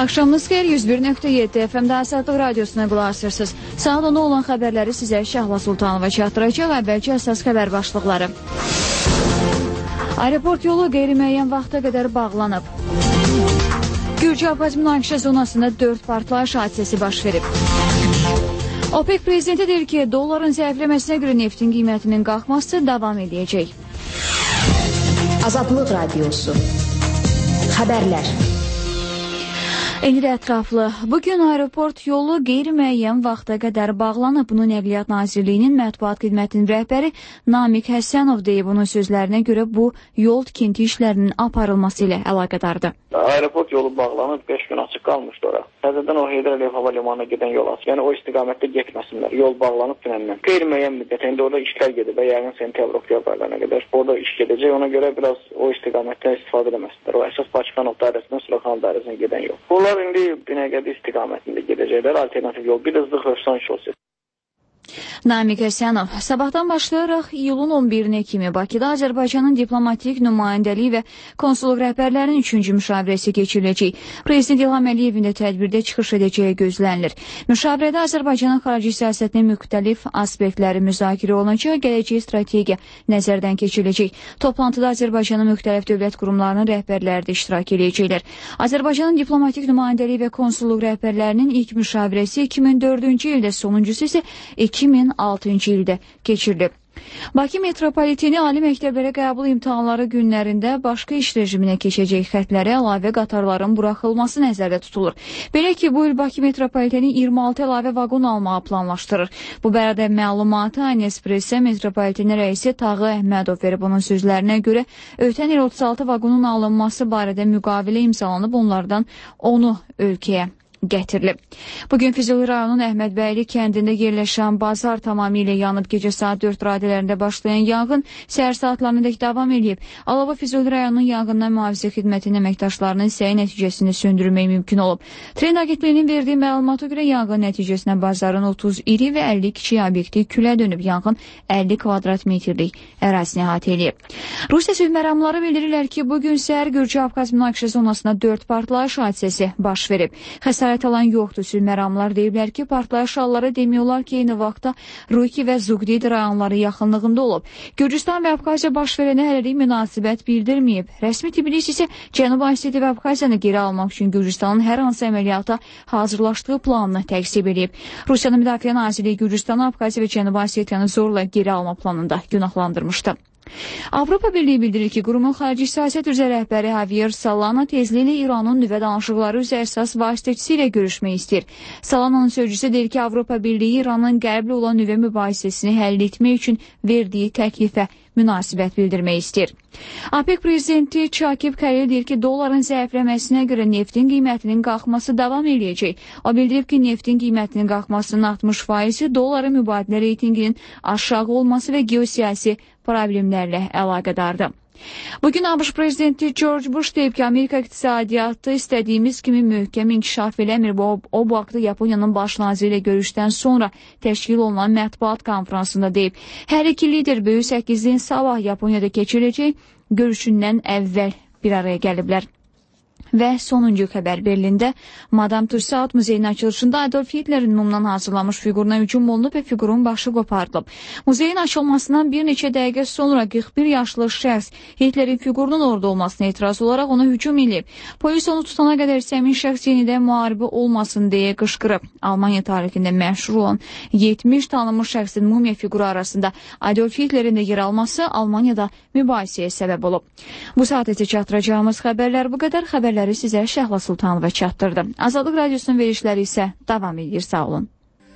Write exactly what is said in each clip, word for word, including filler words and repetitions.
Axşamınız xeyir, yüz bir nöqtə yeddi F M-də Azadlıq Radiosuna qulaq asırsınız. Saat ona olan xəbərləri sizə Şəhla Sultanova çatdıracaq. Əvvəlcə əsas xəbər başlıqları. Aeroport yolu qeyri-müəyyən vaxta qədər bağlanıb. Gürcü-Abxaz münaqişə zonasında dörd partlayış hadisəsi baş verib. OPEC prezidenti deyir ki, dolların zəifləməsinə görə neftin qiymətinin qalxması davam edəcək. Azadlıq Radiosu. Xəbərlər. Eyni ətraflı. Bugün aeroport yolu qeyri-müəyyən vaxta qədər bağlanıb. Bunu Nəqliyyat Nazirliyinin mətbuat xidmətinin rəhbəri Namiq Həsənov deyib. Onun sözlərinə görə bu yol tikinti işlərinin aparılması ilə əlaqədardır. Aeroport yolu bağlanıb, beş gün açıq qalmışdı ora. Təzədən o Heydər Əliyev hava limanına gedən yol açıq. Yəni o istiqamətdə getməsinlər. Yol bağlanıb dünəndən. Qeyri-müəyyən müddət. İndi orada işlər gedib və yəqin sentyabr oktyabrlarına qədər orada iş gedəcək. Ona görə biraz o istiqamətdən istifadə edəməsinlər. O əsas Bakıxanov dairəsindən Suraxanov dairəsinə gedən yol. Bunlar indi Binəqədi istiqamətində gedəcəklər, alternativ yol. Bir də Zıxırsan şosesi. Namiq Həsənov, sabahdan başlayaraq iyulun on birinə kimi Bakıda Azərbaycanın diplomatik nümayəndəliyi və konsulluq rəhbərlərinin üçüncü müşavirəsi keçiriləcək. Prezident İlham Əliyevin də tədbirdə çıxış edəcəyi gözlənilir. Müşavirədə Azərbaycanın xarici siyasətinin müxtəlif aspektləri müzakirə olunacaq, gələcək strategiya nəzərdən keçiriləcək. Toplantıda Azərbaycanın müxtəlif dövlət qurumlarının rəhbərləri də iştirak edəcəklər. Azərbaycanın diplomatik nümayəndəliyi və konsulluq rəhbərlərinin ilk müşavirəsi iki min dördüncü ildə, sonuncusu isə iki min altıncı ildə keçirilib. Bakı metropoliteni ali məktəblərə qəbul imtahanları günlərində başqa iş rejiminə keçəcək xətlərə əlavə qatarların buraxılması nəzərdə tutulur. Belə ki, bu il Bakı metropoliteni iyirmi altı əlavə vaqon almağı planlaşdırır. Bu barədə məlumatı Anespresso metropoliteni rəisi Tağı Əhmədov verib. Onun sözlərinə görə ötən il otuz altı vaqonun alınması barədə müqavilə imzalanıb, onlardan onu ölkəyə gətirilib. Bugün Füzuli rayonunun Əhmədbəyli kəndində yerləşən bazar tamamilə yanıb. Gecə saat dörd radələrində başlayan yanğın səhər saatlarındakı davam edib. Alova Füzuli rayonunun yanğından mühafizə xidmətinin əməkdaşlarının səyi nəticəsində söndürmək mümkün olub. Tren agentliyinin verdiyi məlumata görə yanğın nəticəsində bazarın otuz iri və əlli kiçik obyekti külə dönüb. Yanğın əlli kvadrat metrlik ərazini əhatə edib. Rusiya sülh məramları bildirirlər ki, bugün səhər Gürcü-Abxaz münaqişə zonasında dörd partlayış hadisəsi baş verib. Xəsarət alan yoxdur. Sülh məramlar deyiblər ki, partlayış halları demiyorlar ki, eyni vaxtda Ruki və Zuqdid rayonları yaxınlığında olub. Gürcüstan və Abxaziya baş verənə hələlik münasibət bildirməyib. Rəsmi Tbilisi isə Cənubi Osetiya və Abxaziyanı geri almaq üçün Gürcüstanın hər hansı əməliyyata hazırlaşdığı planını təqsib edib. Rusiyanın Müdafiə Nazirliyi Gürcüstanı, Abxaziya və Cənubi Osetiyanı zorla geri alma planında günahlandırmışdı. Avropa Birliyi bildirir ki, qurumun xarici siyasət üzrə rəhbəri Javier Solana tezliklə İranın nüvə danışıqları üzrə əsas vasitəçisi ilə görüşmək istəyir. Solana'nın sözcüsü deyir ki, Avropa Birliyi İranın qərblə olan nüvə mübahisəsini həll etmək üçün verdiyi təklifə münasibət bildirmək istəyir. OPEC prezidenti Çakib Kəlil deyir ki, dolların zəifləməsinə görə neftin qiymətinin qalxması davam edəcək. O bildirib ki, neftin qiymətinin qalxmasının altmış faizi dolların mübadilə reytinginin aşağı olması və geosiyasi problemlərlə əlaqədardır. Bugün ABŞ prezidenti George Bush deyib ki, Amerika iqtisadiyyatı istədiyimiz kimi möhkəm inkişaf eləmir. O, o bu haqda Yaponiyanın baş naziri ilə görüşdən sonra təşkil olunan mətbuat konferansında deyib. Hər iki lider böyük səkkizdin sabah Yaponiyada keçiriləcək görüşündən əvvəl bir araya gəliblər. Və sonuncu xəbər Berlində Madame Tussauds muzeyinin açılışında Adolf Hitlerin mumdan hazırlanmış fiquruna hücum olunub və fiqurun başı qoparılıb. Muzeyin açılmasından bir neçə dəqiqə sonra qırx bir yaşlı şəxs Hitlerin fiqurunun orada olmasına etiraz olaraq ona hücum edib. Polis onu tutana qədər isə həmin şəxs yenidən müharibə olmasın deyə qışqırıb. Almaniya tarixində məşhur olan yetmiş tanınmış şəxsin mumya fiquru arasında Adolf Hitlerin də yer alması Almaniyada mübahisəyə səbəb olub. Bu saatəcə çatdıracağımız xəbərlər bu qədər. Xəbərlər sizə Şəhla Sultanova çatdırdı. Azadlıq Radiosunun verişləri isə davam edir. Sağ olun.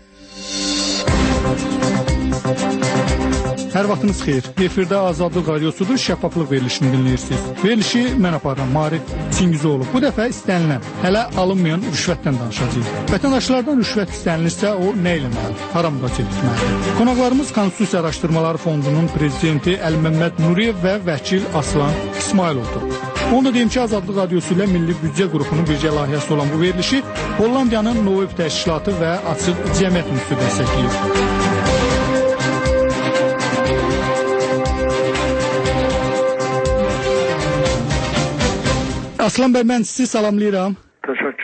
Hər vaxtınız xeyir. Efirdə Azadlıq Radiosudur, şəffaflıq verilişini dinləyirsiniz. Verilişi mən aparıram, Marif Çingizoğlu. Bu dəfə istənilən, hələ alınmayan rüşvətdən danışacağıq. Vətəndaşlardan rüşvət istənilirsə, o nə eləməlidir? Haram müdafiə etməlidir? Qonaqlarımız Konstitusiya Araşdırmaları Fondunun prezidenti Əli-Məmməd Nuriyev və vəkil Aslan İsmayılovdur. Onu da deyim ki, Azadlıq Radiosu ilə Milli Büdcə qrupunun birgə layihəsi olan bu verilişi Hollandiyanın Noev təşkilatı və Açıq Cəmiyyət Müstü dəstəkləyir. Aslan bəy, mən sizi salamlayıram. Təşəkkür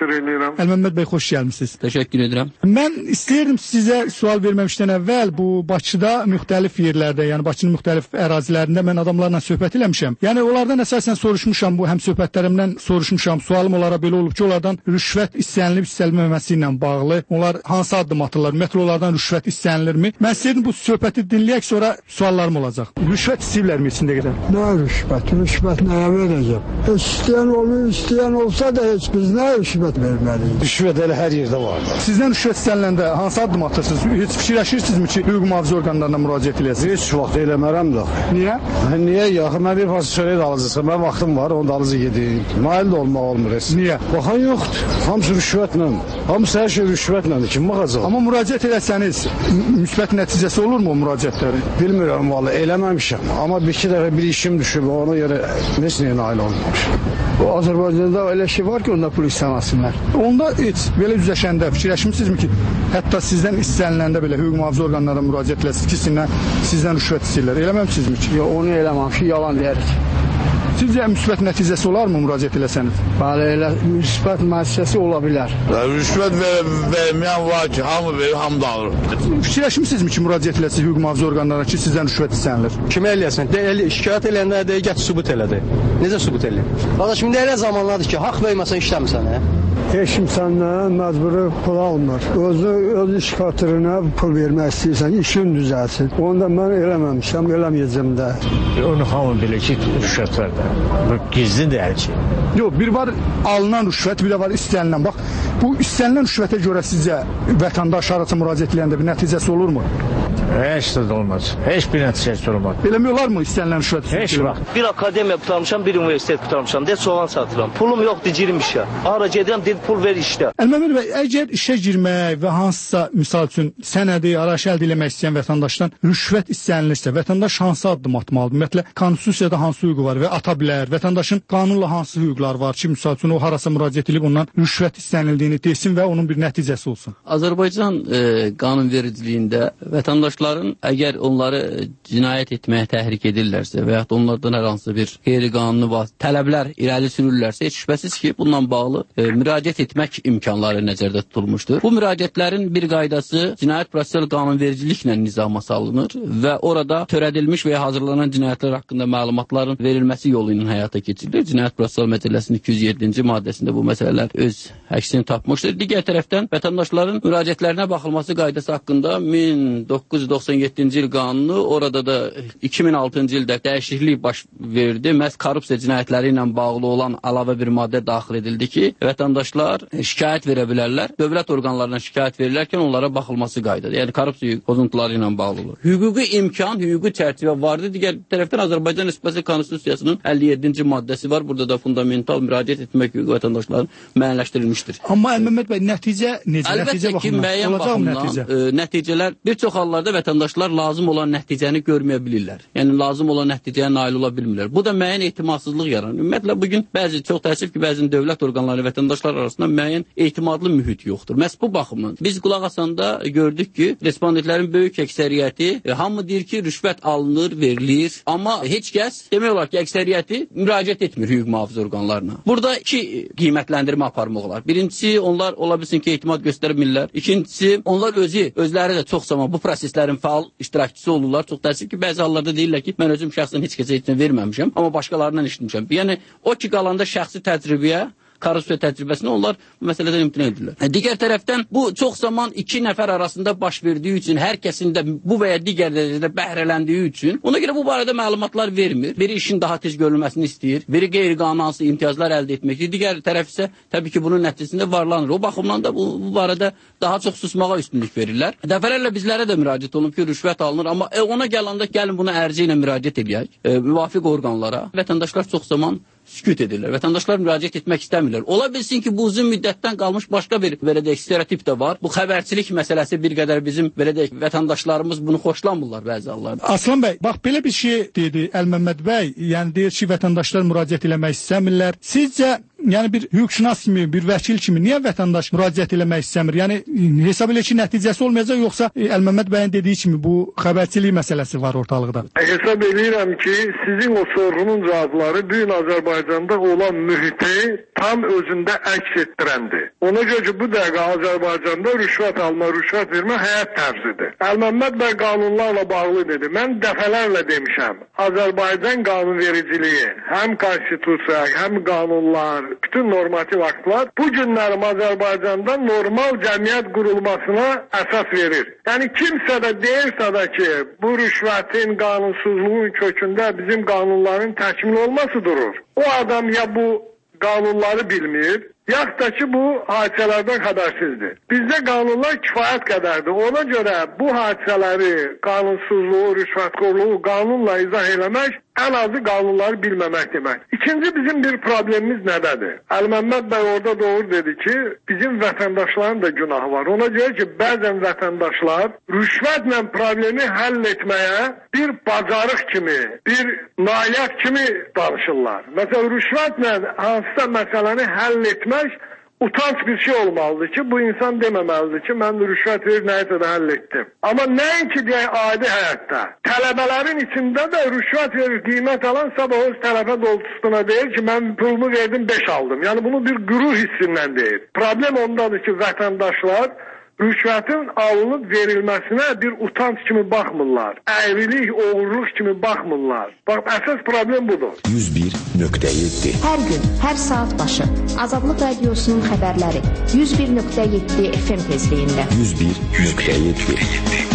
təşəkkür edirəm. Əlməmməd bəy, xoş gəlmisiniz. Təşəkkür edirəm. Mən istəyirdim sizə sual verməmişdən əvvəl bu Bakıda müxtəlif yerlərdə, yəni Bakının müxtəlif ərazilərində mən adamlarla söhbət eləmişəm. Yəni onlardan əsasən soruşmuşam, bu həm söhbətlərimdən soruşmuşam. Sualım onlara belə olub ki, onlardan rüşvət istənilib istənilməməsi ilə bağlı onlar hansı addım atırlar? Ümumiyyətlə onlardan rüşvət istənilirmi? Mən istəyirdim bu söhbəti dinləyək, sonra suallarım olacaq. Rüşvət istəyirlərmi içində qədər? Nə rüşvət? Rüşvət nəyə verəcəm? İstəyən olur, istəyən olsa da heç biz nə rüşvət verməliyik? Rüşvət elə hər yerdə var. Sizdən rüşvət istəniləndə hansı addım atırsınız? Heç fikirləşirsinizmi ki, hüquq mühafizə orqanlarına müraciət edəsiniz? Heç vaxt eləmərəm də. Niyə? Mən niyə yaxı? Mən bir parça çörək də alıcısı. Mən vaxtım var, onu da alıcı yedim. Nail də olmaq olmur heç. Niyə? Baxan yoxdur. Hamısı rüşvətlə. Hamısı hər şey rüşvətlədir. Kim baxacaq? Amma müraciət etsəniz, müsbət nəticəsi olurmu o müraciətlərin? Bilmirəm vallahi, eləməmişəm. Amma bir iki dəfə bir işim düşüb, ona görə heç nəyə nail olmamışam. O Azərbaycanda elə şey var ki, onda pul istəməsinlər. Onda heç belə üzləşəndə fikirləşmisinizmi ki, hətta sizdən istəniləndə belə hüquq mühafizə orqanlarına müraciət edəsiniz ki, sizdən, sizdən rüşvət istəyirlər. Eləməmsinizmi ki? Yox, onu eləməmişik, yalan deyirik. Sizcə müsbət nəticəsi olarmı müraciət eləsəniz? Bəli, elə müsbət nəticəsi ola bilər. Rüşvət verməyən var ki, hamı verir, hamı da alır. Fikirləşmisinizmi ki, müraciət eləsiniz hüquq mühafizə orqanlarına ki, sizdən rüşvət istənilir? Kimə eləyəsən? Deyil, şikayət eləyəndə deyil, gəç sübut elədi. Necə sübut eləyir? Qardaş, şimdi elə zamanlardır ki, haqq verməsən işləmirsən, hə? Heç kim səndən məcburi pul almır. Özü, öz iş xatirinə pul vermək istəyirsən, işin düzəlsin. Onu da mən eləməmişəm, eləməyəcəm də. Onu hamı bilir ki, rüşvət var da. Bu gizlidir hər şey. Yox, bir var alınan rüşvət, bir də var istənilən. Bax, bu istənilən rüşvətə görə sizcə vətəndaş arası müraciət edəndə bir nəticəsi olurmu? Heç də olmaz. Heç bir nəticəsi olmaz. Eləmi olarmı istənilən rüşvət? Heç vaxt. Bir akademiya qutarmışam, bir universitet qutarmışam. De soğan satıram. Pulum yoxdur, girim işə. Ara gedirəm, deyir pul ver işlə. Əlməmməd bəy, əgər işə girmək və hansısa misal üçün sənədi, araç əldə etmək istəyən vətəndaşdan rüşvət istənilirsə, vətəndaş hansı addım atmalıdır? Ümumiyyətlə, konstitusiyada hansı hüququ var və ata bilər? Vətəndaşın qanunla hansı hüquqları var ki, misal üçün o harasa müraciət edib ondan rüşvət istənildiyini desin və onun bir nəticəsi olsun? Azərbaycan e, qanunvericiliyində vətəndaşların əgər onları cinayət etməyə təhrik edirlərsə və ya onlardan hər hansı bir qeyri-qanuni tələblər irəli sürürlərsə, heç şübhəsiz ki, bununla bağlı e, müraciət etmək imkanları nəzərdə tutulmuşdur. Bu müraciətlərin bir qaydası cinayət prosessual qanunvericiliklə nizama salınır və orada törədilmiş və ya hazırlanan cinayətlər haqqında məlumatların verilməsi yolu ilə həyata keçirilir. Cinayət prosessual məcəlləsinin iki yüz yeddinci maddəsində bu məsələlər öz əksini tapmışdır. Digər tərəfdən vətəndaşların müraciətlərinə baxılması qaydası haqqında min doqquz yüz doxsan yeddinci il qanunu, orada da iki min altıncı ildə dəyişiklik baş verdi. Məhz korrupsiya cinayətləri ilə bağlı olan əlavə bir maddə daxil edildi ki, vətəndaşlar şikayət verə bilərlər. Dövlət orqanlarına şikayət verilərkən onlara baxılması qaydadır. Yəni korrupsiya pozuntuları ilə bağlı olur. Hüquqi imkan, hüquqi çərçivə vardı. Digər tərəfdən Azərbaycan Respublikası Konstitusiyasının əlli yeddinci maddəsi var. Burada da fundamental müraciət etmək hüququ vətəndaşların müəyyənləşdirilmişdir. Amma Əlməmməd bəy, nəticə necə? Əlbəttə ki, müəyyən baxımdan e, nəticələr, bir çox hallarda vətəndaşlar lazım olan nəticəni görməyə bilirlər. Yəni lazım olan nəticəyə nail ola bilmirlər. Bu da müəyyən etimadsızlıq yaranır. Ümumiyyətlə bugün bəzi çox təəssüf ki, bəzi dövlət orqanları vətəndaşlar arasında müəyyən etimadlı mühit yoxdur. Məhz bu baxımdan biz qulaq asanda gördük ki, respondentlərin böyük əksəriyyəti e, hamı deyir ki, rüşvət alınır, verilir, amma heç kəs demək olar ki, əksəriyyəti müraciət etmir hüquq mühafizə orqanlarına. Burada iki qiymətləndirmə aparmaq olar. Birincisi, onlar ola bilsin ki, etimad göstərmirlər. İkincisi, onlar özü, özləri də çox zaman bu proseslərin faal iştirakçısı olurlar. Çox təəssüf ki, bəzi hallarda deyirlər ki, mən özüm şəxsən heç kəsə heç nə verməmişəm, amma başqalarından eşitmişəm. Yəni, o ki, qalanda şəxsi təcrübəyə, korrupsiya təcrübəsini onlar bu məsələdən imtina edirlər. Digər tərəfdən bu çox zaman iki nəfər arasında baş verdiyi üçün, hər kəsin də bu və ya digər dərəcədə bəhrələndiyi üçün, ona görə bu barədə məlumatlar vermir. Biri işin daha tez görülməsini istəyir, biri qeyri-qanuni hansı imtiyazlar əldə etmək istəyir, digər tərəf isə təbii ki, bunun nəticəsində varlanır. O baxımdan da bu, bu barədə daha çox susmağa üstünlük verirlər. Dəfələrlə bizlərə də müraciət olunub ki, rüşvət alınır, amma e, ona gələndə gəlin bunu ərizə ilə müraciət edək, e, müvafiq orqanlara. Vətəndaşlar çox zaman sükut edirlər. Vətəndaşlar müraciət etmək istəmirlər. Ola bilsin ki, bu uzun müddətdən qalmış başqa bir belə deyək stereotip də var. Bu xəbərçilik məsələsi bir qədər bizim belə deyək vətəndaşlarımız bunu xoşlamırlar bəzi hallarda. Aslan bəy, bax belə bir şey dedi Əlməmməd bəy. Yəni deyir ki, vətəndaşlar müraciət eləmək istəmirlər. Sizcə yəni bir hüquqşünas kimi, bir vəkil kimi niyə vətəndaş müraciət eləmək istəmir? Yəni hesab elə ki, nəticəsi olmayacaq, yoxsa Əlməmməd bəyin dediyi kimi bu xəbərçilik məsələsi var ortalıqda? Hesab edirəm ki, sizin o sorğunun cavabları bu gün Azərbaycanda olan mühiti tam özündə əks etdirəndir. Ona görə ki, bu dəqiqə Azərbaycanda rüşvət alma, rüşvət vermə həyat tərzidir. Əlməmməd bəy qanunlarla bağlı dedi. Mən dəfələrlə demişəm, Azərbaycan qanunvericiliyi, həm konstitusiya, həm qanunlar, bütün normativ aktlar bu günlərim Azərbaycanda normal cəmiyyət qurulmasına əsas verir. Yəni kimsə də deyirsə də ki, bu rüşvətin, qanunsuzluğun kökündə bizim qanunların təkmil olması durur. O adam ya bu qanunları bilmir, yaxud da ki, bu hadisələrdən xəbərsizdir. Bizdə qanunlar kifayət qədərdir. Ona görə bu hadisələri, qanunsuzluğu, rüşvətxorluğu qanunla izah eləmək ən azı qanunları bilməmək demək. İkinci bizim bir problemimiz nədədir? Əlməmməd bəy orada doğru dedi ki, bizim vətəndaşların da günahı var. Ona görə ki, bəzən vətəndaşlar rüşvətlə problemi həll etməyə bir bacarıq kimi, bir nailiyyət kimi danışırlar. Məsələn, rüşvətlə hansısa məsələni həll etmək utanç bir şey olmalıdır ki, bu insan deməməlidir ki, mən rüşvət verib nəyisə də həll etdim. Amma nəinki deyək adi həyatda, tələbələrin içində də rüşvət verir, qiymət alan sabah öz tələbə doğrultusuna deyir ki, mən pulumu verdim, beş aldım. Yəni bunu bir qürur hissindən deyir. Problem ondadır ki, vətəndaşlar rüşvətin alınıb verilməsinə bir utanç kimi baxmırlar. Əyrilik, oğurluq kimi baxmırlar. Bax, əsas problem budur. yüz bir nöqtə yeddi Hər gün, hər saat başı Azadlıq Radiosunun xəbərləri yüz bir nöqtə yeddi F M tezliyində. yüz bir nöqtə yeddi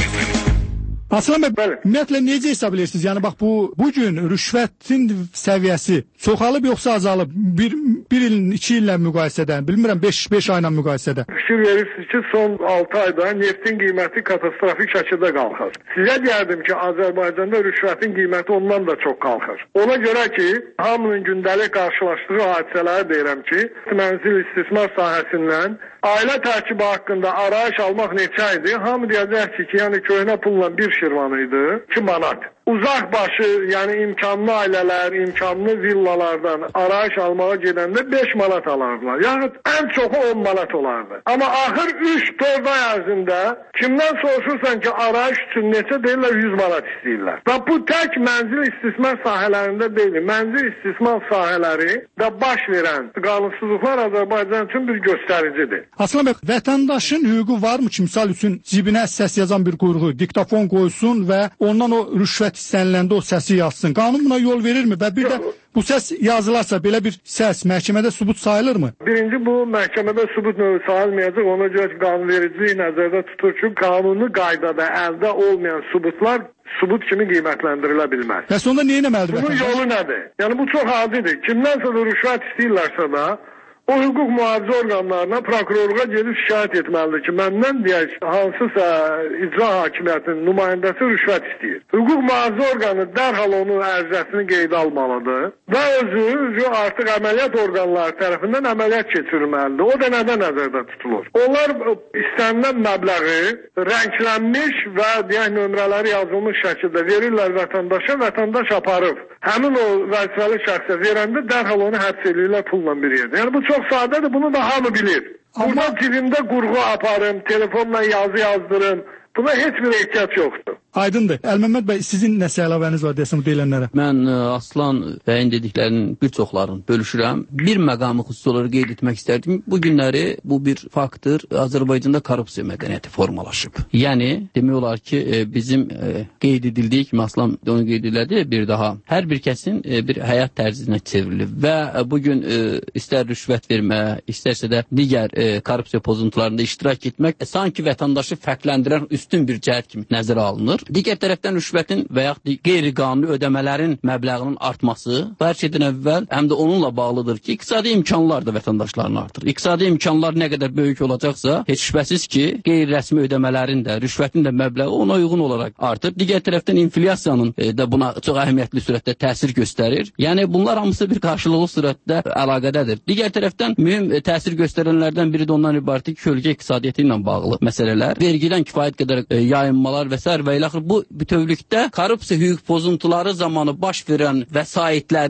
Aslan bəy, ümumiyyətlə necə hesab edirsiniz? Yəni bax bu bu gün rüşvətin səviyyəsi çoxalıb yoxsa azalıb? Bir, bir ilin, iki illə müqayisədə, bilmirəm beş, beş ayla müqayisədə. Fikir verirsiniz ki, son altı ayda neftin qiyməti katastrofik şəkildə qalxır. Sizə deyərdim ki, Azərbaycanda rüşvətin qiyməti ondan da çox qalxır. Ona görə ki, hamının gündəlik qarşılaşdığı hadisələri deyirəm ki, mənzil istismar sahəsindən ailə tərkibi haqqında arayış almaq neçə idi? Hamı deyəcək ki, yəni köhnə pulla bir şirvan idi, iki manat. Uzaq başı, yəni imkanlı ailələr, imkanlı villalardan arayış almağa gedəndə beş manat alardılar. Yəni ən çoxu on manat olardı. Amma axır üç dörd ay ərzində kimdən soruşursan ki, arayış üçün neçə deyirlər, yüz manat istəyirlər. Və bu tək mənzil istismar sahələrində deyil. Mənzil istismar sahələri də baş verən qanunsuzluqlar Azərbaycan üçün bir göstəricidir. Aslan bəy, vətəndaşın hüququ varmı ki, misal üçün cibinə səs yazan bir quyruğu diktafon qoysun və ondan o rüşvət istəniləndə o səsi yazsın. Qanun buna yol verirmi? Və bir də bu səs yazılarsa belə bir səs məhkəmədə sübut sayılırmı? Birinci, bu məhkəmədə sübut növü sayılmayacaq. Ona görə ki, qanunvericiliyi nəzərdə tutur ki, qanuni qaydada əldə olmayan sübutlar sübut kimi qiymətləndirilə bilməz. Və sonunda nə etməlidir? Bunun yolu nədir? Yəni bu çox adidir. Kimdənsə də rüşvət istəyirlərsə da o hüquq mühafizə orqanlarına, prokurorluğa gedib şikayət etməlidir ki, məndən deyək, hansısa icra hakimiyyətinin nümayəndəsi rüşvət istəyir. Hüquq mühafizə orqanı dərhal onun ərizəsini qeydə almalıdır və özü, özü artıq əməliyyat orqanları tərəfindən əməliyyat keçirilməlidir. O da nədən nəzərdə tutulur? Onlar istənilən məbləği rənglənmiş və deyək, nömrələri yazılmış şəkildə verirlər vətəndaşa, vətəndaş aparıb. Həmin o vəzifəli şəxsə verəndə dərhal onu həbs edirlər pulla bir yerdə. Yəni bu çox sadədir, bunu da hamı bilir. Burada cibimdə qurğu aparım, telefonla yazı yazdırım. Buna heç bir ehtiyac yoxdur. Aydındır. Əlməmməd bəy, sizin nəsə əlavəniz var desəm deyilənlərə? Mən Aslan bəyin dediklərinin bir çoxlarını bölüşürəm. Bir məqamı xüsusi olaraq qeyd etmək istərdim. Bu günləri bu bir faktdır. Azərbaycanda korrupsiya mədəniyyəti formalaşıb. Yəni, demək olar ki, bizim qeyd edildiyi kimi Aslan onu qeyd edilədi bir daha. Hər bir kəsin bir həyat tərzinə çevrilib və bu gün istər rüşvət vermə, istərsə də digər korrupsiya pozuntularında iştirak etmək sanki vətəndaşı fərqləndirən üstün bir cəhət kimi nəzərə alınır. Digər tərəfdən rüşvətin və yaxud qeyri-qanuni ödəmələrin məbləğinin artması hər şeydən əvvəl həm də onunla bağlıdır ki, iqtisadi imkanlar da vətəndaşların artır. İqtisadi imkanlar nə qədər böyük olacaqsa, heç şübhəsiz ki, qeyri-rəsmi ödəmələrin də, rüşvətin də məbləği ona uyğun olaraq artır. Digər tərəfdən inflyasiyanın da buna çox əhəmiyyətli sürətdə təsir göstərir. Yəni bunlar hamısı bir qarşılıqlı sürətdə əlaqədədir. Digər tərəfdən mühüm təsir göstərənlərdən biri də ondan ibarət ki, ölkə iqtisadiyyatı ilə bağlı məsələlər, vergidən kifayət qədər yayınmalar və s. və ilə bu bütövlükdə korrupsiya hüquq pozuntuları zamanı baş verən vəsaitlərin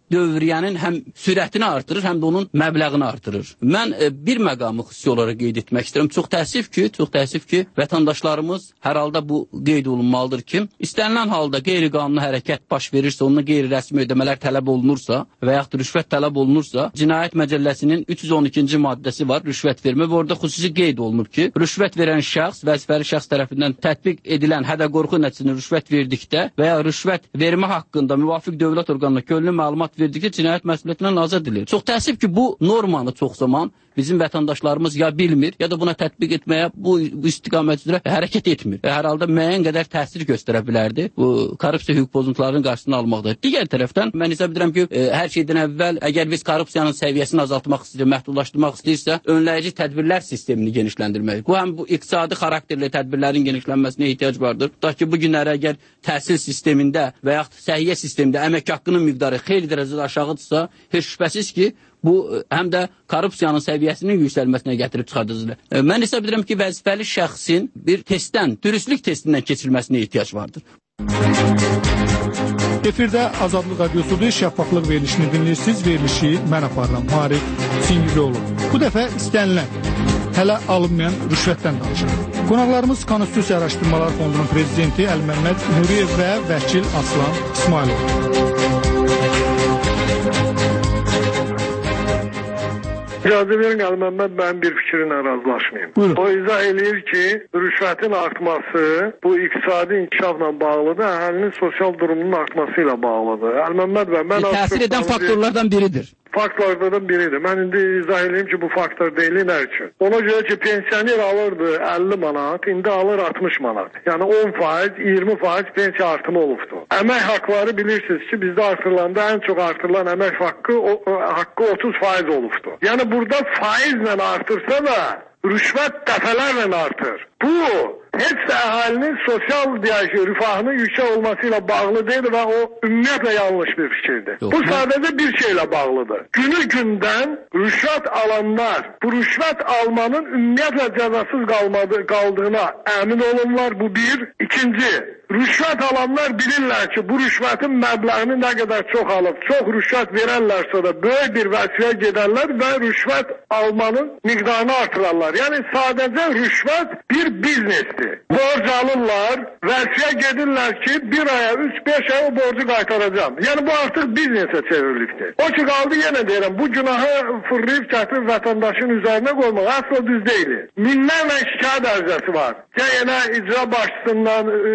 dövriyyənin həm sürətini artırır, həm də onun məbləğini artırır. Mən e, bir məqamı xüsusi olaraq qeyd etmək istəyirəm. Çox təəssüf ki, çox təəssüf ki, vətəndaşlarımız hər halda bu qeyd olunmalıdır ki, istənilən halda qeyri-qanuni hərəkət baş verirsə, onunla qeyri-rəsmi ödəmələr tələb olunursa və yaxud rüşvət tələb olunursa, Cinayət Məcəlləsinin üç yüz on ikinci maddəsi var, rüşvət vermə və orada xüsusi qeyd olunur ki, rüşvət verən şəxs, vəzifəli şəxs tərəfindən tətbiq edilən hədə-qorxu nəticəsində rüşvət verdikdə və ya rüşvət vermə haqqında müvafiq dövlət orqanına könüllü məlumat verdikdə cinayət məsuliyyətindən azad edilir. Çox təəssüf ki, bu normanı çox zaman bizim vətəndaşlarımız ya bilmir, ya da buna tətbiq etməyə bu, bu istiqamət üzrə hərəkət etmir. Və hər halda müəyyən qədər təsir göstərə bilərdi bu korrupsiya hüquq pozuntularının qarşısını almaqda. Digər tərəfdən mən hesab edirəm ki, e, hər şeydən əvvəl əgər biz korrupsiyanın səviyyəsini azaltmaq istəyir, məhdudlaşdırmaq istəyirsə, önləyici tədbirlər sistemini genişləndirmək. Bu həm bu iqtisadi xarakterli tədbirlərin genişlənməsinə ehtiyac vardır. Da ki, bu günləri əgər təhsil sistemində və yaxud səhiyyə sistemində əmək haqqının miqdarı xeyli dərəcədə aşağıdırsa, heç şübhəsiz ki, bu həm də korrupsiyanın səviyyəsinin yüksəlməsinə gətirib çıxardılır. Mən hesab edirəm ki, vəzifəli şəxsin bir testdən, dürüstlük testindən keçirilməsinə ehtiyac vardır. Efirdə Azadlıq Radiosudur, şəffaflıq verilişini dinləyirsiniz. Verilişi mən aparıram, Marif Singizoğlu. Bu dəfə istənilən, hələ alınmayan rüşvətdən danışır. Qonaqlarımız Konstitusiya Araşdırmalar Fondunun prezidenti Əlməmməd Nuriyev və vəkil Aslan İsmailov. İcazə verin, Əlməmməd, mən bir fikrinlə razılaşmayayım. Buyurun. O izah eləyir ki, rüşvətin artması bu iqtisadi inkişafla bağlıdır, əhalinin sosial durumunun artması ilə bağlıdır. Əlməmməd və mən... E, təsir edən faktorlardan biridir. Faktlardan biridir. Mən indi izah edeyim ki, bu faktor deyil, nə üçün? Ona görə ki, pensioner alırdı əlli manat, indi alır altmış manat. Yəni on faiz, iyirmi faiz pensiya artımı olubdur. Əmək haqları bilirsiniz ki, bizdə artırılanda ən çox artırılan əmək haqqı, o, haqqı otuz faiz olubdur. Yəni burada faizlə artırsa da rüşvət dəfələrlə artır. Bu heç də əhalinin sosial deyək, rifahının yüksək olması ilə bağlı deyil və o ümumiyyətlə yanlış bir fikirdir. Yok, bu sadəcə bir şeylə bağlıdır. Günü gündən rüşvət alanlar bu rüşvət almanın ümumiyyətlə cəzasız qalmadı, qaldığına əmin olunlar. Bu bir. İkinci, rüşvət alanlar bilirlər ki, bu rüşvətin məbləğini nə qədər çox alıb, çox rüşvət verərlərsə də böyük bir vəsiyə gedərlər və rüşvət almanın miqdarını artırarlar. Yəni sadəcə rüşvət bir biznesdir. Borc alırlar, vəsiyə gedirlər ki, bir aya, üç beş aya o borcu qaytaracağım. Yəni bu artıq biznesə çevrilikdir. O ki qaldı, yenə deyirəm, bu günahı fırlayıb gətirib vətəndaşın üzərinə qoymaq asla düz deyil. Minlərlə şikayət ərizəsi var. Yəni icra başçısından, e,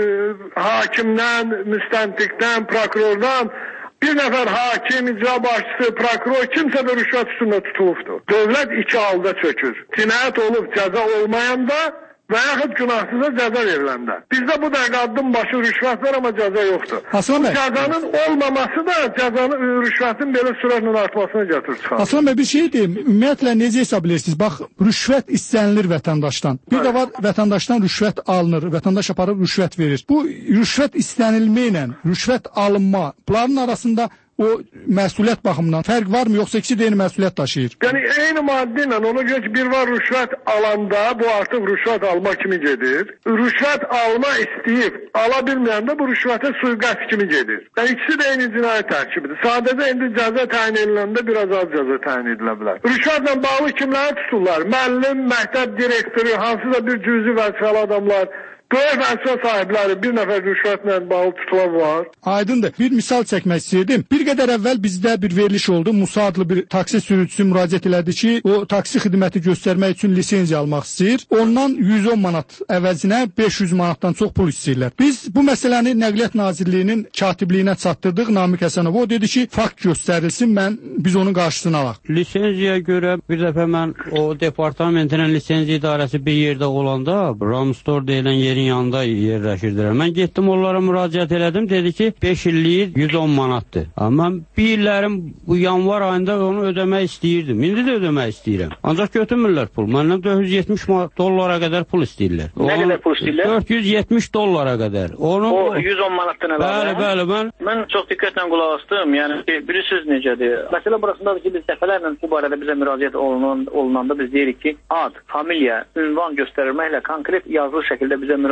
hakimdən, müstəntiqdən, prokurordan bir nəfər hakim, icra başçısı, prokuror kimsə də rüşvət üstündə tutulubdur. Dövlət iki halda çökür. Cinayət olub cəza olmayanda və yaxud günahsıza cəza veriləndə. Bizdə bu dəqiqə addım başı rüşvət var, amma cəza yoxdur. Aslan bəy, cəzanın olmaması da cəzanın, rüşvətin belə sürətlə artmasına gətirir çıxar. Aslan bəy, bir şey deyim, ümumiyyətlə necə hesab edirsiniz? Bax, rüşvət istənilir vətəndaşdan. Bir Hayır. də var, vətəndaşdan rüşvət alınır, vətəndaş aparıb rüşvət verir. Bu rüşvət istənilməklə rüşvət alınma, bunların arasında o məsuliyyət baxımından fərq varmı, yoxsa ikisi də eyni məsuliyyət daşıyır? Yəni eyni maddə ilə, ona görə ki, bir var rüşvət alanda, bu artıq rüşvət alma kimi gedir. Rüşvət alma istəyib, ala bilməyəndə bu rüşvətə sui-qəsd kimi gedir. Yəni ikisi də eyni cinayət tərkibidir. Sadəcə indi cəza təyin ediləndə biraz az cəza təyin edilə bilər. Rüşvətlə bağlı kimləri tuturlar? Müəllim, məktəb direktoru, hansısa bir cüzi vəzifəli adamlar, böyük vəzifə sahibləri, bir nəfər rüşvətlə bağlı tutulan var. Aydındır. Bir misal çəkmək istəyirdim. Bir qədər əvvəl bizdə bir veriliş oldu. Musa adlı bir taksi sürücüsü müraciət elədi ki, o taksi xidməti göstərmək üçün lisenziya almaq istəyir. Ondan yüz on manat əvəzinə beş yüz manatdan çox pul istəyirlər. Biz bu məsələni Nəqliyyat Nazirliyinin katibliyinə çatdırdıq. Namiq Həsənov o dedi ki, fakt göstərilsin, mən biz onun qarşısını alaq. Lisenziyaya görə bir dəfə mən o departamentin lisenziya idarəsi bir yerdə olanda, Ramstor deyilən yerin yanında yerləşirdirəm. Mən getdim, onlara müraciət elədim, dedi ki, beş illik yüz on manatdır. Amma bir illərim bu yanvar ayında onu ödəmək istəyirdim. İndi də ödəmək istəyirəm. Ancaq götürmürlər pul. Məndən dörd yüz yetmiş dollara qədər pul istəyirlər. Nə qədər pul istəyirlər? dörd yüz yetmiş dollara qədər. Onu, o yüz on manatdan əlavə. Bəli, bəli, mən... Mən çox diqqətlə qulaq astım. Yəni, bilirsiniz necədir? Məsələ burasındadır ki, biz dəfələrlə bu barədə bizə müraciət olunan, olunanda biz deyirik ki, ad, familiya, ünvan göstərilməklə konkret yazılı şəkildə bizə müraciət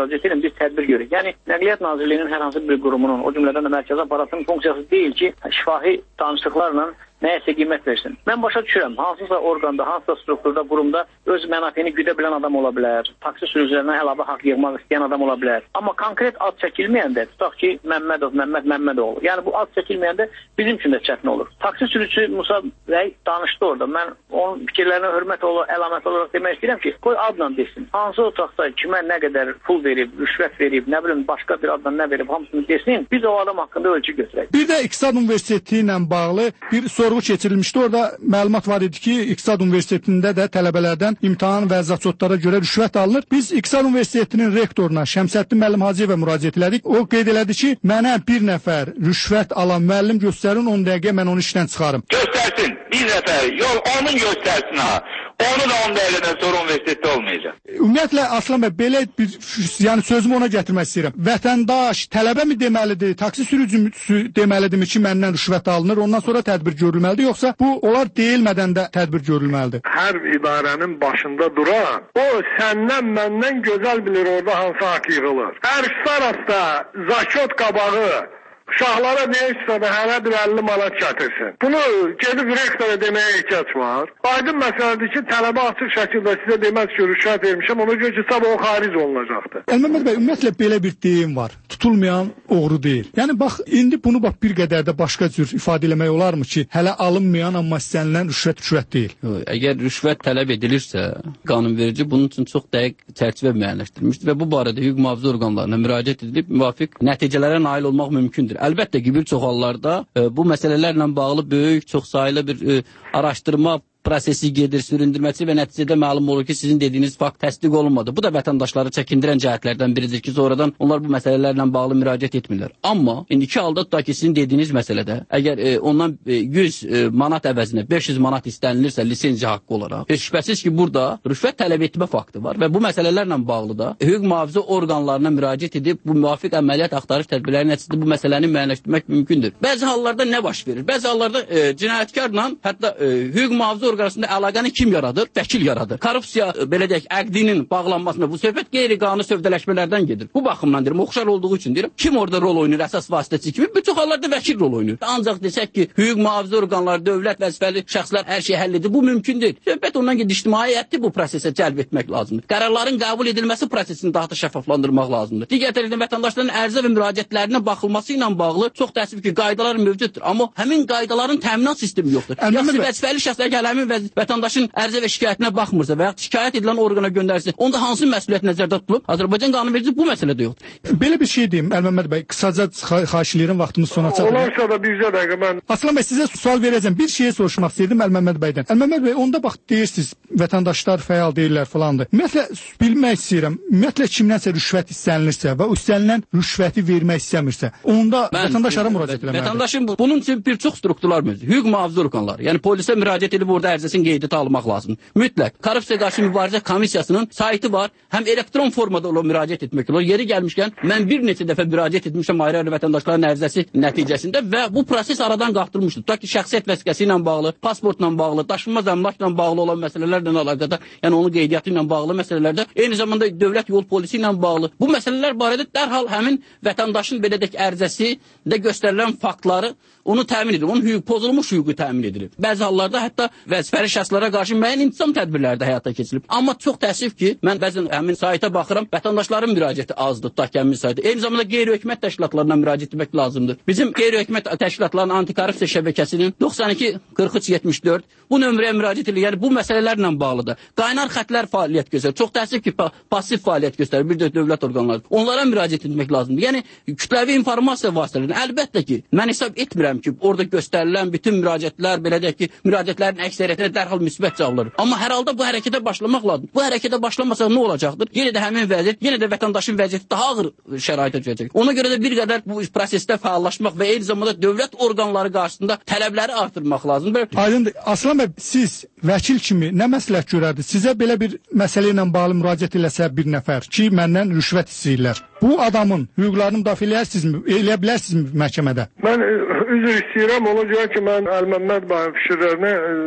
müraciət edin, biz tədbir görürük. Yəni Nəqliyyat Nazirliyinin hər hansı bir qurumunun, o cümlədən də Mərkəzi Aparatının funksiyası deyil ki, şifahi danışıqlarla nəyəsə qiymət versin. Mən başa düşürəm, hansısa orqanda, hansısa strukturda, qurumda öz mənafeyini güdə bilən adam ola bilər, taksi sürücülərinə əlavə haqq yığmaq istəyən adam ola bilər. Amma konkret ad çəkilməyəndə, tutaq ki, Məmmədov, Məmməd Məmmədoğlu. Yəni bu ad çəkilməyəndə bizim üçün də çətin olur. Taksi sürücüsü Musa bəy danışdı orada. Mən onun fikirlərinə hörmət olur, əlamət olaraq demək istəyirəm ki, qoy adla desin. Hansı otaqda kimə nə qədər pul verib, rüşvət verib, nə bilim başqa bir adla nə verib, hamısını desin. Biz o adam haqqında ölçü götürək. Bir də İqtisad Universiteti ilə bağlı bir sorğu keçirilmişdi. Orada məlumat var idi ki, İqtisad Universitetində də tələbələrdən imtahan və zəçotlara görə rüşvət alınır. Biz İqtisad Universitetinin rektoruna Şəmsəddin müəllim Hacıyevə müraciət elədik. O qeyd elədi ki, mənə bir nəfər rüşvət alan müəllim göstərin, on dəqiqə mən onu işdən çıxarım. Göstərsin, bir nəfər, yol onun göstərsin ha. Onu da on dəqiqədən sonra universitetdə olmayacaq. Ümumiyyətlə, Aslan bəy, belə bir, yəni sözümü ona gətirmək istəyirəm. Vətəndaş tələbə mi deməlidir, taksi sürücüsü deməlidirmi ki, məndən rüşvət alınır, ondan sonra tədbir görülməlidir, yoxsa bu onlar deyilmədən də tədbir görülməlidir? Hər idarənin başında duran, o səndən, məndən gözəl bilir orada hansı haqq yığılır. Hər starasta zakot qabağı uşaqlara neysə də hələ bir əlli manat gətirsin. Bunu gedib rektora deməyə ehtiyac var. Aydın məsələdir ki, tələbə açıq şəkildə sizə deməz ki, rüşvət vermişəm, ona görə ki, sabah o xaric olunacaqdır. Əlməmməd bəy, ümumiyyətlə belə bir deyim var. Tutulmayan oğru deyil. Yəni bax, indi bunu bax bir qədər də başqa cür ifadə eləmək olarmı ki, hələ alınmayan amma istənilən rüşvət rüşvət deyil. Əgər rüşvət tələb edilirsə, qanunverici bunun üçün çox dəqiq çərçivə müəyyənləşdirmişdir və bu barədə hüquq mühafizə orqanlarına müraciət edilib müvafiq nəticələrə nail olmaq mümkündür. Əlbəttə ki, bir çox hallarda e, bu məsələlərlə bağlı böyük, çox sayılı bir e, araşdırma prosesi gedir, süründürməsi və nəticədə məlum olur ki, sizin dediyiniz fakt təsdiq olunmadı. Bu da vətəndaşları çəkindirən cəhətlərdən biridir ki, sonradan onlar bu məsələlərlə bağlı müraciət etmirlər. Amma indiki halda da ki, sizin dediyiniz məsələdə, əgər e, ondan e, yüz e, manat əvəzinə beş yüz manat istənilirsə lisenziya haqqı olaraq, heç şübhəsiz ki, burada rüşvət tələb etmə faktı var və bu məsələlərlə bağlı da e, hüquq mühafizə orqanlarına müraciət edib bu müvafiq əməliyyat axtarış tədbirləri nəticəsində bu məsələni müəyyənləşdirmək mümkündür. Bəzi hallarda nə baş verir? Bəzi hallarda e, cinayətkarla hətta e, hüquq mühafizə arasında əlaqəni kim yaradır? Vəkil yaradır. Korrupsiya, belə deyək, əqdinin bağlanmasına bu söhbət qeyri-qanuni sövdələşmələrdən gedir. Bu baxımdan deyirəm, oxşar olduğu üçün deyirəm, kim orada rol oynayır, əsas vasitəçi kimi? Bir çox hallarda vəkil rol oynayır. Ancaq desək ki, hüquq mühafizə orqanları, dövlət vəzifəli şəxslər hər şeyi həll edir. Bu mümkün deyil. Söhbət ondan ki, ictimai heyəti bu prosesə cəlb etmək lazımdır. Qərarların qəbul edilməsi prosesini daha da şəffaflandırmaq lazımdır. Digər tərəfdən vətəndaşların ərizə və müraciətlərinə baxılması ilə bağlı çox təəssüf ki, qaydalar mövcuddur. Amma həmin qaydaların təminat sistemi yoxdur. Yaxşı vəzifəli şəxslər ki, həmin vətəndaşın ərizə və şikayətinə baxmırsa və ya şikayət edilən orqana göndərirsə, onda hansı məsuliyyət nəzərdə tutulub? Azərbaycan qanunverici bu məsələdə yoxdur. Belə bir şey deyim, Əlməmməd bəy, qısaca xahiş edirəm, vaxtımız sona çatır. Olarsa da bircə dəqiqə mən... Aslan bəy, sizə sual verəcəm. Bir şeyi soruşmaq istəyirdim Əlməmməd bəydən. Əlməmməd bəy, onda bax deyirsiniz, vətəndaşlar fəal deyirlər falandır. Ümumiyyətlə, bilmək istəyirəm, ümumiyyətlə kimdənsə rüşvət istənilirsə və o istənilən rüşvəti vermək istəmirsə, onda vətəndaşlara müraciət eləməlidir. Vətəndaşın bunun üçün bir çox strukturlar mövcud. Hüquq mühafizə orqanları, yəni polisə müraciət edib orada ərizəsini qeydiyyata almaq lazımdır. Mütləq. Korrupsiya qarşı mübarizə komissiyasının saytı var. Həm elektron formada ola müraciət etmək olar. Yeri gəlmişkən mən bir neçə dəfə müraciət etmişəm ayrı-ayrı vətəndaşların ərizəsi nəticəsində və bu proses aradan qalxdırılmışdır. Tutaq ki, şəxsiyyət vəsiqəsi ilə bağlı, pasportla bağlı, daşınmaz əmlakla bağlı olan məsələlərlə əlaqədar, yəni onun qeydiyyatı ilə bağlı məsələlərdə, eyni zamanda dövlət yol polisi ilə bağlı. Bu məsələlər barədə dərhal həmin vətəndaşın belə deyək ərizəsi də göstərilən faktları onu təmin edir. Onun hüquq pozulmuş hüququ təmin edilir. Bəzi hallarda hətta vəzifəli şəxslərə qarşı müəyyən intizam tədbirləri də həyata keçirilib. Amma çox təəssüf ki, mən bəzən həmin sayta baxıram, vətəndaşların müraciəti azdır tutaq ki, həmin sayta. Eyni zamanda qeyri-hökumət təşkilatlarına müraciət etmək lazımdır. Bizim qeyri-hökumət təşkilatlarının antikorrupsiya şəbəkəsinin doxsan iki qırx üç yetmiş dörd bu nömrəyə müraciət edilir. Yəni bu məsələlərlə bağlıdır. Qaynar xətlər fəaliyyət göstərir. Çox təəssüf ki, pasiv fəaliyyət göstərir bir də dövlət orqanları. Onlara müraciət etmək lazımdır. Yəni kütləvi informasiya vasitələri. Əlbəttə ki, mən hesab etmirəm ki, orada göstərilən bütün müraciətlər belə deyək ki, müraciətlərin əksəriyyətinə dərhal müsbət cavab alır. Amma hər halda bu hərəkətə başlamaq lazımdır. Bu hərəkətə başlamasaq nə olacaqdır? Yenə də həmin vəziyyət, yenə də vətəndaşın vəziyyəti daha ağır şəraitə düşəcək. Ona görə də bir qədər bu prosesdə fəallaşmaq və eyni zamanda dövlət orqanları qarşısında tələbləri artırmaq lazımdır. Aydındır. Aslan bəy, siz vəkil kimi nə məsləhət görərdiniz? Sizə belə bir məsələ ilə bağlı müraciət eləsə bir nəfər ki, məndən rüşvət istəyirlər. Bu adamın hüquqlarını müdafiə edərsinizmi, eləyə bilərsinizmi məhkəmədə? Mən üzr istəyirəm, ona görə ki, mən Əlməmməd bəyin fikirlərini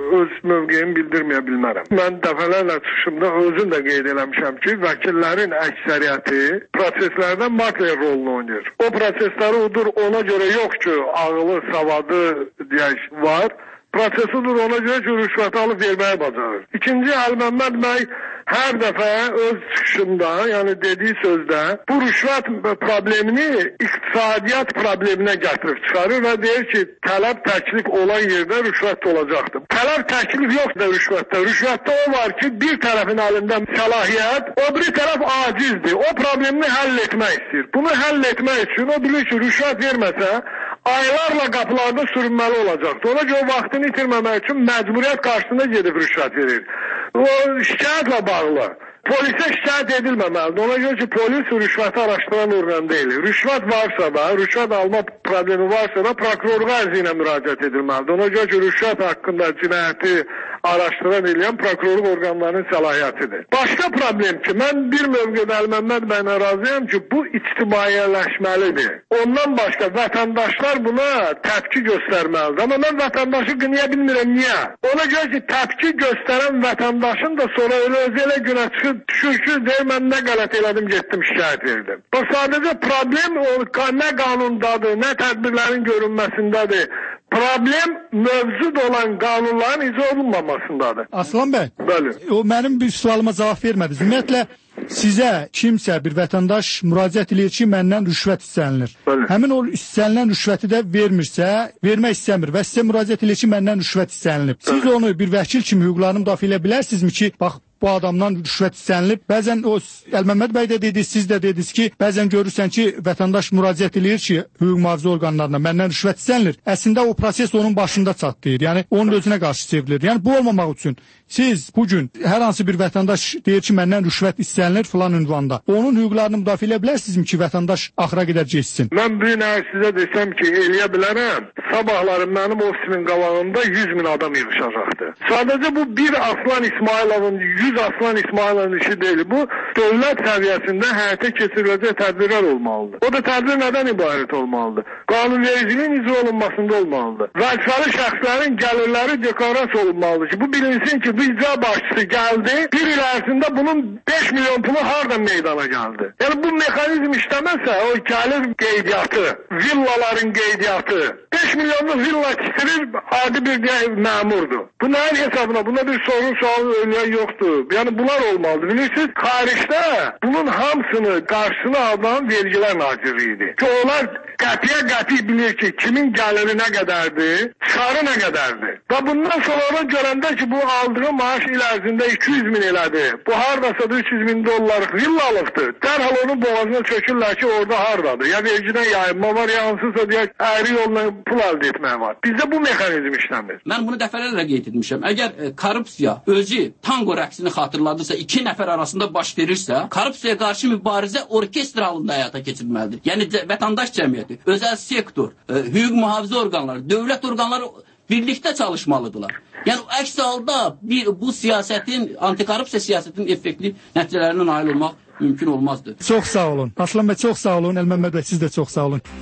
öz mövqeyimi bildirməyə bilmərəm. Mən dəfələrlə çıxışımda özüm də qeyd eləmişəm ki, vəkillərin əksəriyyəti proseslərdə makler rolunu oynayır. O prosesləri udur ona görə yox ki, ağılı, savadı deyək var. Prosesudur ona görə ki, rüşvət alıb verməyə bacarır. İkinci, Əli-Məmməd bəy hər dəfə öz çıxışında, yəni dediyi sözdə bu rüşvət problemini iqtisadiyyat probleminə gətirib çıxarır və deyir ki, tələb təklif olan yerdə rüşvət olacaqdır. Tələb təklif yoxdur rüşvətdə. Rüşvətdə o var ki, bir tərəfin əlində səlahiyyət, o biri tərəf acizdir. O problemini həll etmək istəyir. Bunu həll etmək üçün o bilir ki, rüşvət verməsə, aylarla qapılarda sürünməli olacaqdır. Ona görə vaxtını itirməmək üçün məcburiyyət qarşısında gedib rüşvət verir. O şikayətlə bağlı. Polisə şikayət edilməməlidir. Ona görə ki, polis rüşvəti araşdıran orqan deyil. Rüşvət varsa da, rüşvət alma problemi varsa da prokurorluğa ərzi ilə müraciət edilməlidir. Ona görə ki, rüşvət haqqında cinayəti araşdıran eləyən prokurorluq orqanlarının səlahiyyətidir. Başqa problem ki, mən bir mövqedə Əli-Məmməd bəylə razıyam ki, bu ictimaiyyələşməlidir. Ondan başqa vətəndaşlar buna təpki göstərməlidir. Amma mən vətəndaşı qınaya bilmirəm, niyə? Ona görə ki, təpki göstərən vətəndaşın da sonra elə özü elə günə çıxıb düşür ki, deyir, mən nə qələt elədim, getdim, şikayət verdim. Bu sadəcə problem o, nə qanundadır, nə tədbirlərin görünməsindədir. Problem mövcud olan qanunların icra olunmamasındadır. Aslan bəy, bəli. O mənim bir sualıma cavab vermədiniz. Ümumiyyətlə sizə kimsə bir vətəndaş müraciət eləyir ki, məndən rüşvət istənilir. Bəli. Həmin o istənilən rüşvəti də vermirsə, vermək istəmir və sizə müraciət eləyir ki, məndən rüşvət istənilib. Siz bəli. Onu bir vəkil kimi hüquqlarını müdafiə edə bilərsinizmi ki, bax bu adamdan rüşvət istənilib. Bəzən o Əli-Məmməd bəy də dedi, siz də dediniz ki, bəzən görürsən ki, vətəndaş müraciət eləyir ki, hüquq mühafizə orqanlarına məndən rüşvət istənilir. Əslində o proses onun başında çatlayır. Yəni onun özünə qarşı çevrilir. Yəni bu olmamaq üçün siz bu gün hər hansı bir vətəndaş deyir ki, məndən rüşvət istənilir filan ünvanda. Onun hüquqlarını müdafiə edə bilərsinizmi ki, vətəndaş axıra qədər keçsin? Mən bu gün əgər sizə desəm ki, eləyə bilərəm, sabahları mənim ofisimin qabağında yüz min adam yığışacaqdır. Sadəcə bu bir Aslan İsmayılovun, yüz Aslan İsmayılovun işi deyil. Bu dövlət səviyyəsində həyata keçiriləcək tədbirlər olmalıdır. O da tədbir nədən ibarət olmalıdır? Qanunvericiliyin icra olunmasında olmalıdır. Vəzifəli şəxslərin gəlirləri deklarasiya olunmalıdır ki, bu bilinsin ki, bu icra başçısı gəldi, bir il ərzində bunun beş milyon pulu hardan meydana gəldi? Yəni bu mexanizm işləməsə, o gəlir qeydiyyatı, villaların qeydiyyatı, beş milyonluq villa kişirir, adi bir məmurdur. Bu nəyin hesabına? Bunda bir sorun sualı ölüyen yoktur. Yəni bunlar olmalıdır. Bilirsiniz, xaricdə bunun hamısını qarşısına alan vergilər nazirliyidir. Ki onlar qətiyə qəti bilir ki, kimin gəliri nə qədərdir, çıxarı nə qədərdir. Və bundan sonra görəndə ki, bu aldığı maaş il ərzində iki yüz min elədi. Bu hardasa üç yüz min dollarlıq villalıqdır. Dərhal onun boğazına çökürlər ki, orada hardadır. Ya vergidən yayınma var, ya hansısa deyək, əyri yolla pul əldə etmək var. Bizdə bu mexanizm işləmir. Mən bunu dəfələrlə qeyd etmişəm. Əgər e, korrupsiya özü tango rəqsini xatırladırsa, iki nəfər arasında baş verirsə, korrupsiyaya qarşı mübarizə orkestr halında həyata keçirilməlidir. Yəni vətəndaş cəmiyyəti, özəl sektor, e, hüquq mühafizə orqanları, dövlət orqanları birlikdə çalışmalıdırlar. Yəni əks halda bir, bu siyasətin, antikorrupsiya siyasətin effektli nəticələrinin nail olmaq mümkün olmazdı. Çox sağ olun. Aslan bəy çox sağ olun. Əli-Məmməd bəy siz də çox sağ olun.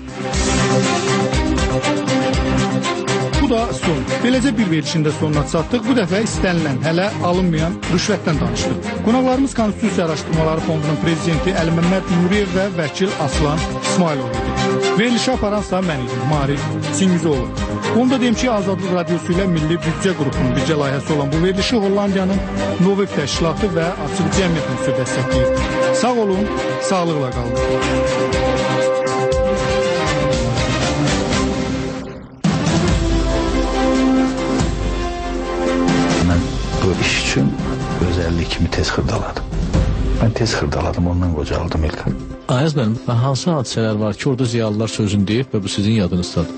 Bu da son. Beləcə bir verilişində sonuna çatdıq. Bu dəfə istənilən, hələ alınmayan rüşvətdən danışdıq. Qonaqlarımız Konstitusiya Araşdırmaları Fondunun prezidenti Əli-Məmməd Nuriyev və vəkil Aslan İsmailov idi. Verilişi aparansa mən idim, Marif Singizoğlu. Onu da deyim ki, Azadlıq Radiosu ilə Milli Büdcə qrupunun bircə layihəsi olan bu verilişi Hollandiyanın Novib təşkilatı və Açıq Cəmiyyət Müsü dəstəkləyir. Sağ olun, sağlıqla qalın. Mən bu iş üçün özəllik kimi tez xırdaladım. Mən tez xırdaladım, ondan qocaldım İlkan. Ayaz mənim, hansı hadisələr var ki, orada ziyalılar sözünü deyib və bu sizin yadınızdadır?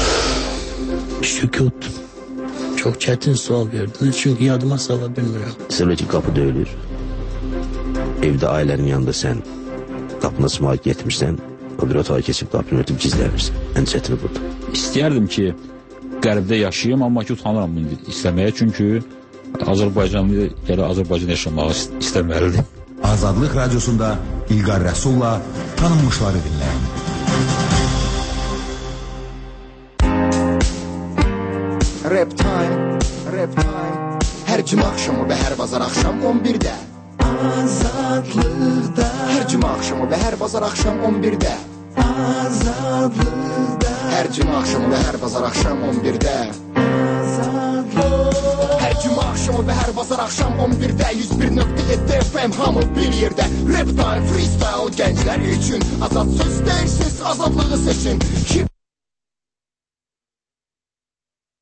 Sükut. Çok çetin sual verdiniz çünkü yadıma sala bilmiyorum. Sevəcək qapı döyülür. Evdə ailənin yanında sən qapına sımaq getmirsən, o bir otağa keçib qapını örtüb gizlənirsən. Ən çətini budur. İstəyərdim ki, qərbdə yaşayayım, amma ki, utanıram bunu istəməyə, çünki Azərbaycanlı gələ Azərbaycan yaşamağı istəməlidir. Azadlıq Radiosunda İlqar Rəsulla tanınmışları dinləyin. Rap time, rap time. Hər cümə axşamı və hər bazar axşam on birdə Azadlıqda. Hər cümə axşamı və hər bazar axşam on birdə Azadlıqda. Hər cümə axşamı və hər bazar axşam on birdə Azadlıqda. Hər cümə axşamı və hər bazar axşam on birdə yüz bir nöqtə yeddi F M hamı bir yerdə. Rap time, freestyle gənclər üçün azad söz deyirsiz, azadlığı seçin.